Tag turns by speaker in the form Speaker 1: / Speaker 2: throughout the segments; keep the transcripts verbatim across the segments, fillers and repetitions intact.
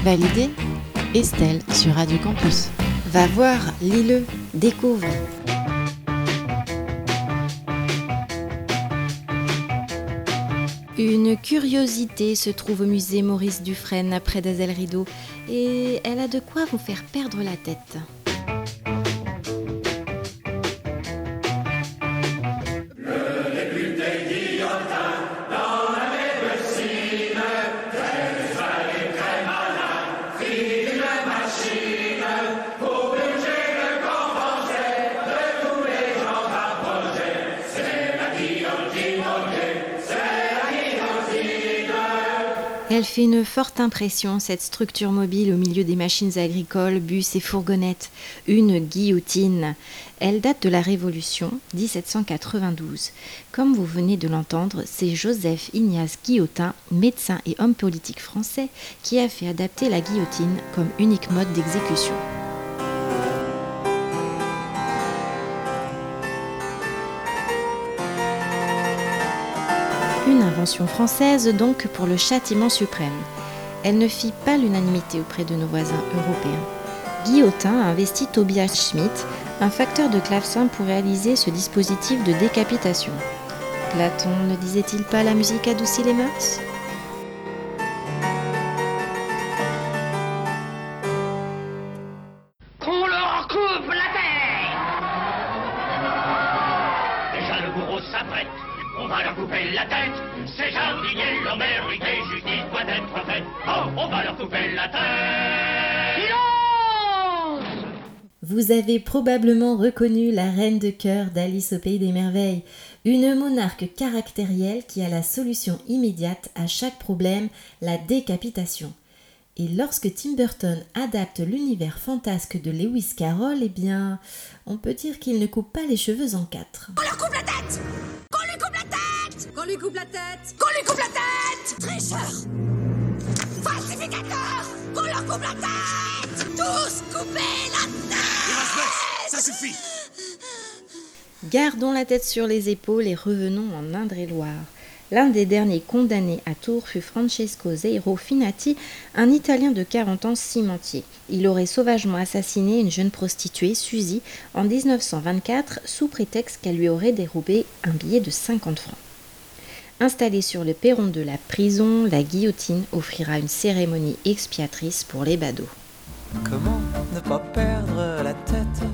Speaker 1: Validé, Estelle sur Radio Campus. Va voir, lis-le, découvre. Une curiosité se trouve au musée Maurice Dufresne près d'Azel Rideau et elle a de quoi vous faire perdre la tête. Elle fait une forte impression, cette structure mobile au milieu des machines agricoles, bus et fourgonnettes. Une guillotine. Elle date de la Révolution, dix-sept cent quatre-vingt-douze. Comme vous venez de l'entendre, c'est Joseph Ignace Guillotin, médecin et homme politique français, qui a fait adapter la guillotine comme unique mode d'exécution. Une invention française donc pour le châtiment suprême. Elle ne fit pas l'unanimité auprès de nos voisins européens. Guillotin a investi Tobias Schmidt, un facteur de clavecin pour réaliser ce dispositif de décapitation. Platon ne disait-il pas la musique adoucit les mœurs ?
Speaker 2: Qu'on leur coupe la tête ! Déjà le bourreau s'apprête. On va leur couper la tête, ces jardiniers l'ont mérité, justice doit être faite. Oh, on va leur couper la tête. Silence !
Speaker 1: Vous avez probablement reconnu la reine de cœur d'Alice au Pays des Merveilles, une monarque caractérielle qui a la solution immédiate à chaque problème, la décapitation. Et lorsque Tim Burton adapte l'univers fantasque de Lewis Carroll, eh bien, on peut dire qu'il ne coupe pas les cheveux en quatre.
Speaker 3: On leur coupe la tête ! Qu'on lui coupe la tête ! Qu'on lui coupe la tête ! Qu'on lui coupe la tête ! Tricheur ! Falsificateur ! Qu'on leur coupe la tête ! Tous couper la tête !
Speaker 4: Erasmus, ça suffit !
Speaker 1: Gardons la tête sur les épaules et revenons en Indre-et-Loire. L'un des derniers condamnés à Tours fut Francesco Zeiro Finati, un Italien de quarante ans cimentier. Il aurait sauvagement assassiné une jeune prostituée, Suzy, en dix-neuf cent vingt-quatre, sous prétexte qu'elle lui aurait dérobé un billet de cinquante francs. Installée sur le perron de la prison, la guillotine offrira une cérémonie expiatrice pour les badauds.
Speaker 5: Comment ne pas perdre la tête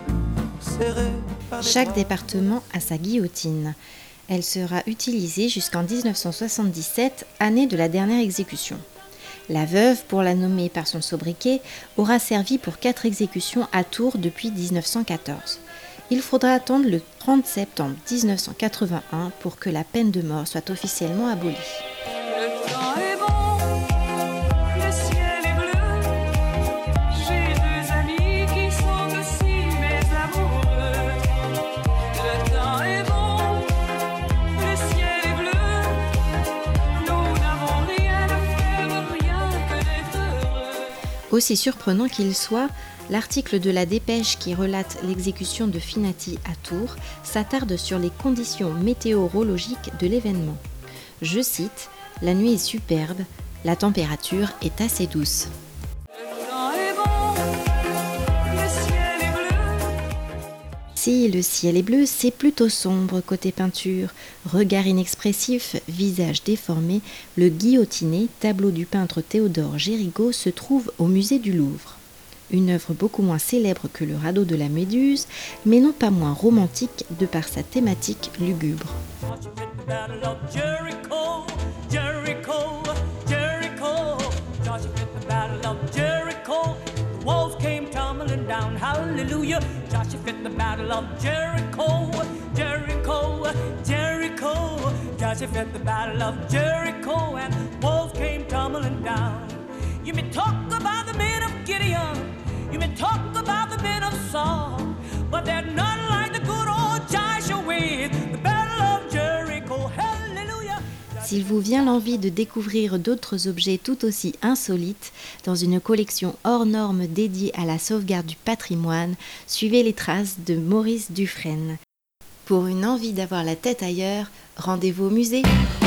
Speaker 5: serrée par les
Speaker 1: Chaque
Speaker 5: bras.
Speaker 1: département a sa guillotine. Elle sera utilisée jusqu'en dix-neuf cent soixante-dix-sept, année de la dernière exécution. La veuve, pour la nommer par son sobriquet, aura servi pour quatre exécutions à Tours depuis dix-neuf cent quatorze. Il faudra attendre le trente septembre dix-neuf cent quatre-vingt-un pour que la peine de mort soit officiellement abolie.
Speaker 6: Le temps est bon, le ciel est bleu. J'ai deux amis qui sont aussi mes amoureux. Le temps est bon, le ciel est bleu. Nous n'avons rien à faire, rien que d'être heureux.
Speaker 1: Aussi surprenant qu'il soit, l'article de la Dépêche qui relate l'exécution de Finati à Tours s'attarde sur les conditions météorologiques de l'événement. Je cite « La nuit est superbe, la température est assez douce ».
Speaker 6: Le temps est bon, le ciel est bleu.
Speaker 1: Si le ciel est bleu, c'est plutôt sombre côté peinture. Regard inexpressif, visage déformé, le guillotiné, tableau du peintre Théodore Gérigaud, se trouve au musée du Louvre. Une œuvre beaucoup moins célèbre que le radeau de la Méduse, mais non pas moins romantique de par sa thématique lugubre.
Speaker 6: Hallelujah, Joshua fit the battle of Jericho, Jericho, Jericho. Joshua fit the battle of Jericho, and walls came tumbling down. You may talk about the men of Gideon, you may talk about the men of Saul, but they're not like the good old Joshua with the battle of Jericho. Hallelujah.
Speaker 1: S'il vous vient l'envie de découvrir d'autres objets tout aussi insolites dans une collection hors norme dédiée à la sauvegarde du patrimoine, suivez les traces de Maurice Dufresne. Pour une envie d'avoir la tête ailleurs, rendez-vous au musée.